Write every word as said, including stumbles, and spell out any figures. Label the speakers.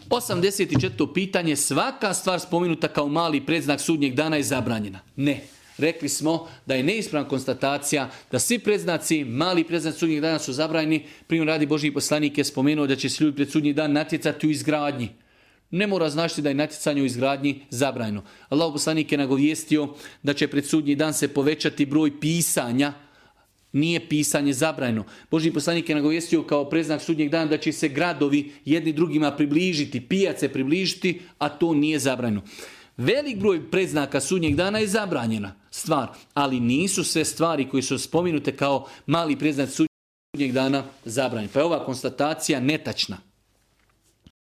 Speaker 1: osamdeset četvrto pitanje, svaka stvar spomenuta kao mali predznak sudnjeg dana je zabranjena. Ne. Rekli smo da je neispravna konstatacija da svi predznaci, mali predznaci sudnjeg dana su zabranjeni. Primjer radi Božji poslanik je spomenuo da će se ljudi pred sudnji dan natjecati u izgradnji. Ne mora značiti da je natjecanje u izgradnji zabranjeno. Allah poslanik je nagovijestio da će pred sudnji dan se povećati broj pisanja. Nije pisanje zabranjeno. Božji poslanik je nagovijestio kao predznak sudnjeg dana da će se gradovi jedni drugima približiti, pijace približiti, a to nije zabranjeno. Velik broj predznaka sudnjeg dana je zabranjena stvar, ali nisu sve stvari koje su spomenute kao mali predznak sudnjeg dana zabranjene. Pa je ova konstatacija netačna.